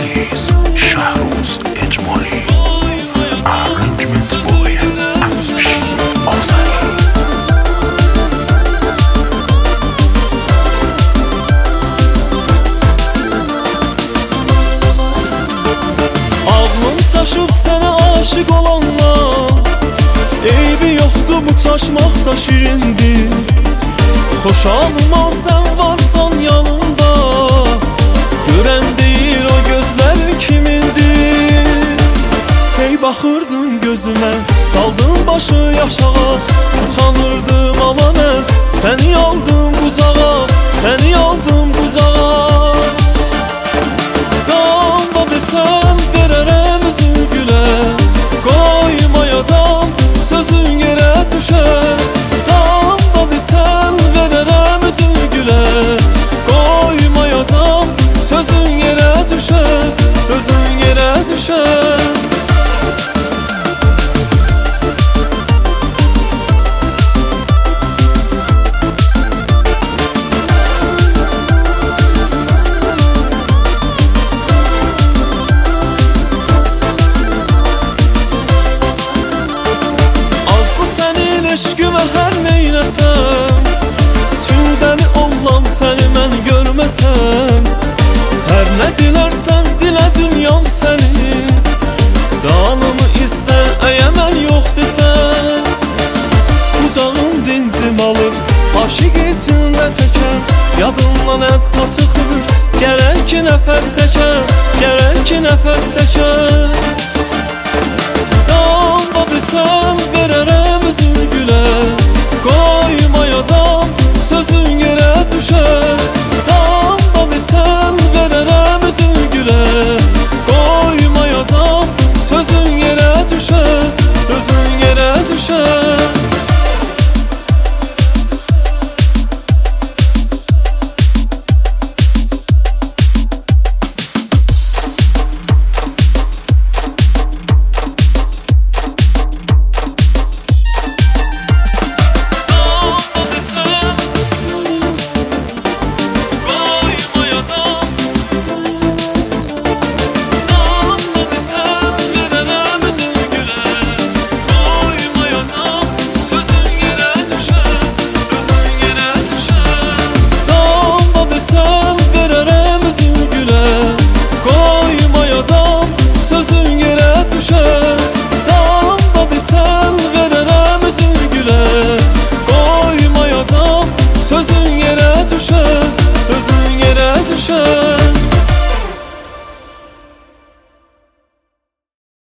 release Shahruz Ejmali. Arrangements by Afshin Ozani. Ağlım çaşıb sənə aşık olanlar, eybi yoxdur bu çaşmaq da şirindir. Xoşalıma sən varsan yanımda, görən deyir o gözlər kimindir. Hey baxırdın gözümə, saldın başı yaşağa, utanırdım ama mən səni aldım quzağa, səni aldım quzağa. Can da desəm verərəm üzü gülə, qoymayacam sözün yerə düşər. Can da desəm verərəm üzü gülə, qoymayacam sözün yerə düşər, sözün yerə düşər. Eşqimə hər neynəsəm, çüydəni olan səni mən görməsəm, hər nə dilərsən dilə dünyam sənin, canımı istə əyə mən yox desən. Qucağım dincim alır, aşıq içində təkər, yadımdan hətta çıxır, gərək ki nəfəs çəkər, gərək ki nəfəs çəkər.